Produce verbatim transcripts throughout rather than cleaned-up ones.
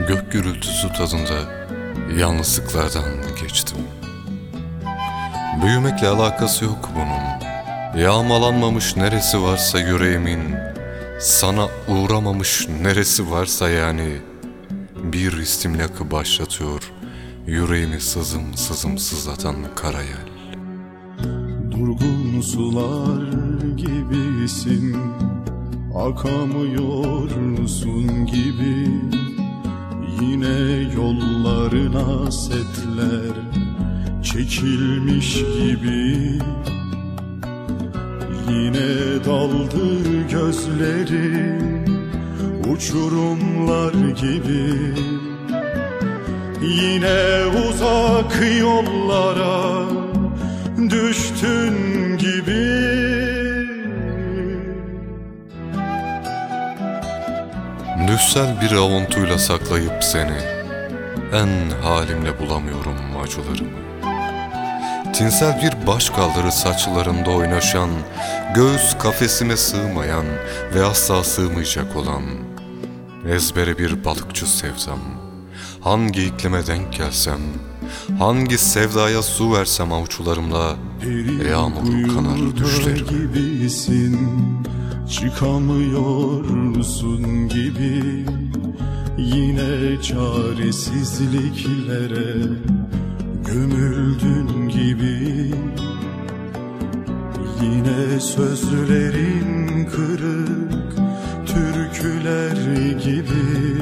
Gök gürültüsü tadında yalnızlıklardan geçtim. Büyümekle alakası yok bunun. Yağmalanmamış neresi varsa yüreğimin, sana uğramamış neresi varsa yani, bir istimlakı başlatıyor yüreğimi sızım sızım sızlatan karayel. Durgun sular gibisin, akamıyorsun gibi. Yine yollarına setler çekilmiş gibi. Yine daldı gözlerin uçurumlar gibi. Yine uzak yollara düştün gibi. Düşsel bir avuntuyla saklayıp seni, en halimle bulamıyorum acılarımı. Tinsel bir baş kaldırı saçlarında oynaşan, göğüs kafesime sığmayan ve asla sığmayacak olan ezbere bir balıkçı sevdam. Hangi iklime denk gelsem, hangi sevdaya su versem avuçlarımla, yağmur kanar düşlerim. Gibisin, çıkamıyorsun gibi. Yine çaresizliklere gömüldün gibi. Yine sözlerin kırık türküler gibi.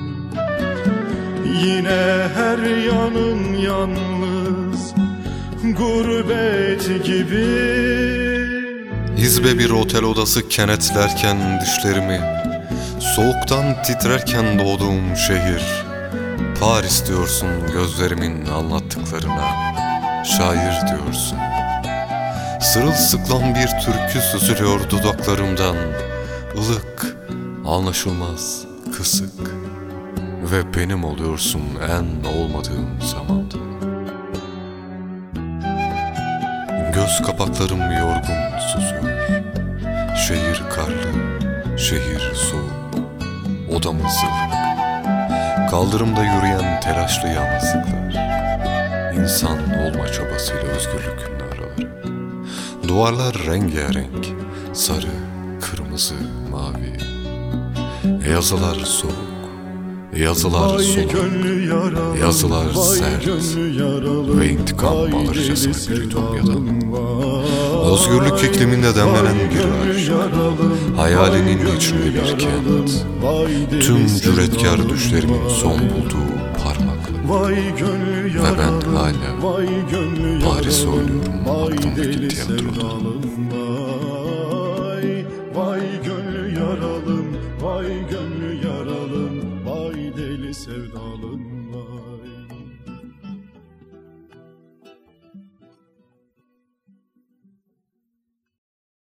Yine her yanın yalnız gurbet gibi. İzbe bir otel odası kenetlerken düşlerimi, soğuktan titrerken doğduğum şehir, Paris diyorsun gözlerimin anlattıklarına, şair diyorsun. Sırılsıklam bir türkü süzülüyor dudaklarımdan, ılık, anlaşılmaz, kısık. Ve benim oluyorsun en olmadığım zamanda. Göz kapaklarım yorgun susuyor. Şehir karlı, şehir soğuk, odamız ılık. Kaldırımda yürüyen telaşlı yalnızlıklar, İnsan olma çabasıyla özgürlükün araları. Duvarlar rengarenk, sarı, kırmızı, mavi. Yazılar soğuk, yazılar soluk, yazılar sert ve intikam alırcasına bir ütopyadan. Özgürlük ikliminde demlenen bir aşk, hayalinin içinde bir kent, tüm cüretkar düşlerimin son bulduğu parmaklık. Ve ben hala Paris'e oynuyorum aklımdaki tiyatroda. Vay gönlü yaralım, vay gönlü